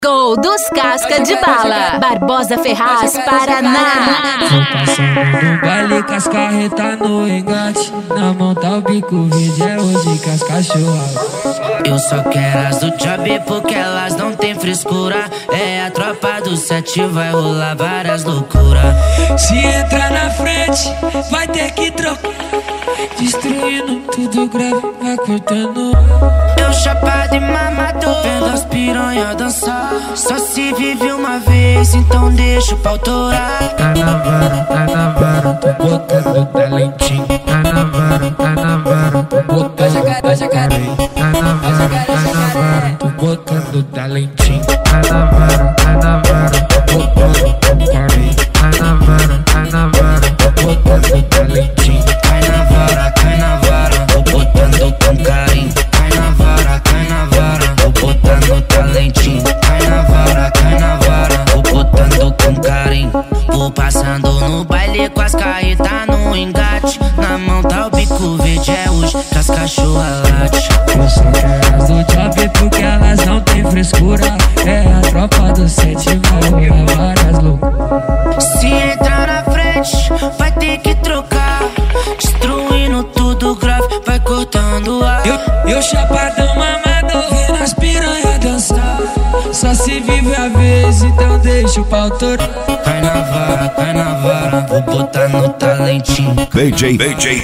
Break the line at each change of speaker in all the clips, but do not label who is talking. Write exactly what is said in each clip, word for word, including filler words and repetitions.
Gol dos Casca de Bala, Barbosa Ferraz, Paraná.
Tô passando no baile com as carretas no engate. Na mão tá o bico verde, é hoje que as cachorras.
Eu só quero as do job porque elas não tem frescura. É a tropa do sete, vai rolar várias loucuras.
Se entrar na frente, vai ter que trocar. Destruindo tudo grave, vai cortando.
Eu chapado e mamador, vendo as piranha dançar. Só se vive uma vez, então deixa o pau torar.
Tá na vara, tá na vara, tô botando talentinho. Tá na vara, tá na vara, tô botando talentinho. Tá na vara, tá na vara, tô botando talentinho. Tá na vara, tá na vara, tô botando talentinho. Tá na vara, tá na vara, tô botando talentinho.
Cai na vara, cai na vara, vou botando com carinho. Cai na vara, cai na vara, vou botando talentinho. Cai na vara, cai na vara, vou botando com carinho. Vou passando no baile com as carretas no engate. Na mão tá o bico verde, é hoje que as cachorras late.
Eu só quero as do job porque elas não tem frescura. É a tropa do sete, vai rolar várias loucuras.
Se entrar na frente, vai ter que trocar. Destruindo tudo grave, vai cortando ar.
Eu, eu chapadão mamador, vendo as piranha dançar. Só se vive a vez, então deixa o pau torar.
Cai na vara, cai na vara, vou botar no talentinho.
D J, D J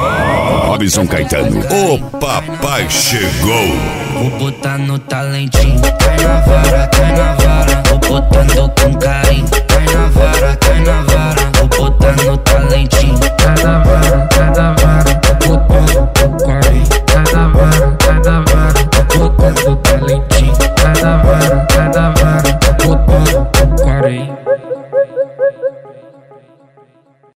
Robson Caetano, o papai chegou.
Vou botar no talentinho. Cai na vara, cai na vara, vou botando com carinho. Cai na vara, cai na vara, vou botar no talentinho.
Tá na vara, tá na vara, tô botando com carinho. Tá na vara, tá na vara, tô botando talentinho. Tá na vara, tá na vara, tô botando com carinho.